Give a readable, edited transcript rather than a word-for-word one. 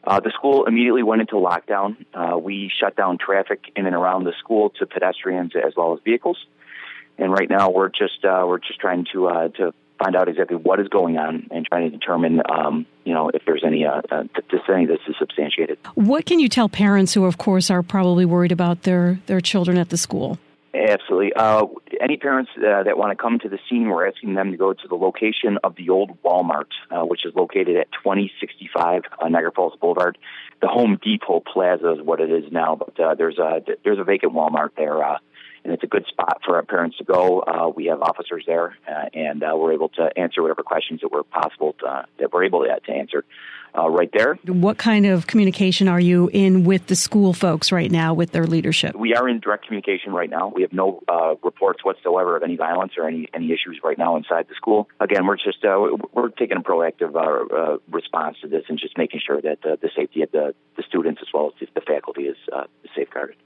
The school immediately went into lockdown. We shut down traffic in and around the school to pedestrians as well as vehicles. And right now we're just trying to find out exactly what is going on and trying to determine, if there's any this is substantiated. What can you tell parents who, of course, are probably worried about their children at the school? Absolutely. Any parents that want to come to the scene, we're asking them to go to the location of the old Walmart, which is located at 2065 Niagara Falls Boulevard. The Home Depot Plaza is what it is now, but there's a vacant Walmart there, and it's a good spot for our parents to go. We have officers there, and we're able to answer whatever questions that we're able to answer right there. What kind of communication are you in with the school folks right now, with their leadership? We are in direct communication right now. We have no reports whatsoever of any violence or any issues right now inside the school. Again, we're just we're taking a proactive response to this and just making sure that the safety of the students as well as the faculty is safeguarded.